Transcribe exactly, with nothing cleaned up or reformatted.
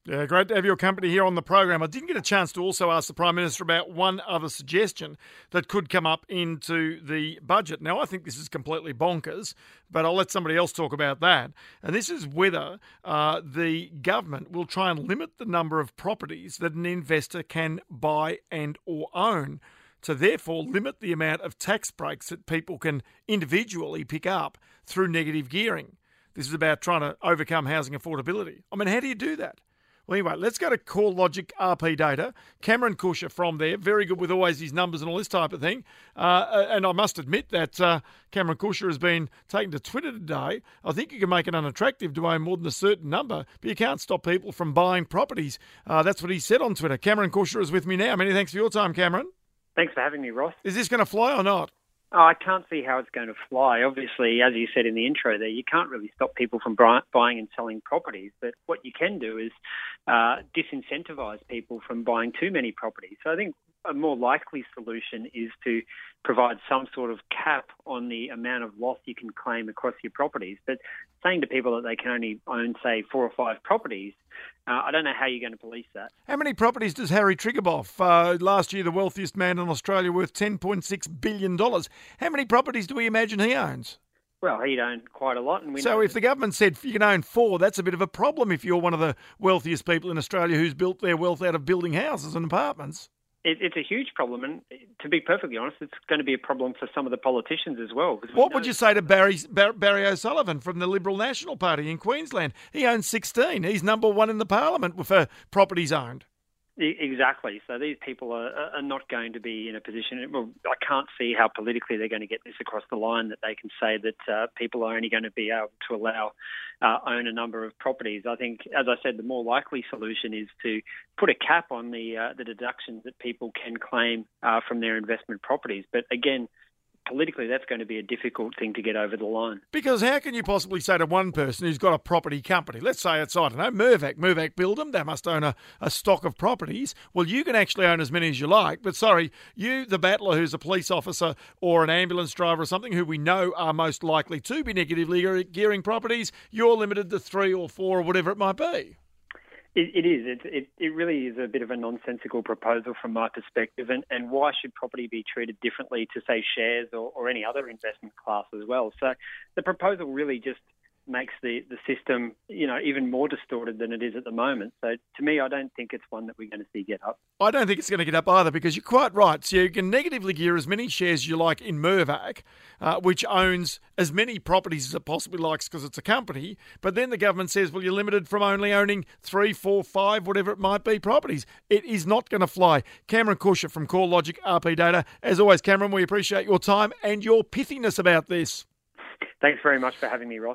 Yeah, great to have your company here on the program. I didn't get a chance to also ask the Prime Minister about one other suggestion that could come up into the budget. Now, I think this is completely bonkers, but I'll let somebody else talk about that. And this is whether uh, the government will try and limit the number of properties that an investor can buy and or own, to therefore limit the amount of tax breaks that people can individually pick up through negative gearing. This is about trying to overcome housing affordability. I mean, how do you do that? Well, anyway, let's go to CoreLogic R P Data. Cameron Cusher from there, very good with always his numbers and all this type of thing. Uh, and I must admit that uh, Cameron Cusher has been taken to Twitter today. I think you can make it unattractive to own more than a certain number, but you can't stop people from buying properties. Uh, that's what he said on Twitter. Cameron Cusher is with me now. Many thanks for your time, Cameron. Thanks for having me, Ross. Is this going to fly or not? Oh, I can't see how it's going to fly. Obviously, as you said in the intro there, you can't really stop people from buying and selling properties. But what you can do is uh, disincentivize people from buying too many properties. So I think a more likely solution is to provide some sort of cap on the amount of loss you can claim across your properties. But saying to people that they can only own, say, four or five properties, uh, I don't know how you're going to police that. How many properties does Harry Triguboff, uh, last year the wealthiest man in Australia, worth ten point six billion dollars? How many properties do we imagine he owns? Well, he'd own quite a lot. And we so know if the government said you can own four, that's a bit of a problem if you're one of the wealthiest people in Australia who's built their wealth out of building houses and apartments. It, it's a huge problem, and to be perfectly honest, it's going to be a problem for some of the politicians as well. What we would you say to Barry, Barry O'Sullivan from the Liberal National Party in Queensland? He owns sixteen. He's number one in the parliament for properties owned. Exactly. So these people are, are not going to be in a position. Well, I can't see how politically they're going to get this across the line that they can say that uh, people are only going to be able to allow uh, own a number of properties. I think, as I said, the more likely solution is to put a cap on the uh, the deductions that people can claim uh, from their investment properties. But again, politically, that's going to be a difficult thing to get over the line. Because how can you possibly say to one person who's got a property company, let's say it's, I don't know, Mirvac, Mirvac Buildem, they must own a, a stock of properties. Well, you can actually own as many as you like, but sorry, you, the battler who's a police officer or an ambulance driver or something who we know are most likely to be negatively gearing properties, you're limited to three or four or whatever it might be. It, it is. It, it, it really is a bit of a nonsensical proposal from my perspective. And, and why should property be treated differently to, say, shares or, or any other investment class as well? So the proposal really just makes the, the system, you know, even more distorted than it is at the moment. So to me, I don't think it's one that we're going to see get up. I don't think it's going to get up either, because you're quite right. So you can negatively gear as many shares as you like in Mirvac, uh, which owns as many properties as it possibly likes because it's a company. But then the government says, well, you're limited from only owning three, four, five, whatever it might be, properties. It is not going to fly. Cameron Cusher from CoreLogic R P Data. As always, Cameron, we appreciate your time and your pithiness about this. Thanks very much for having me, Ross.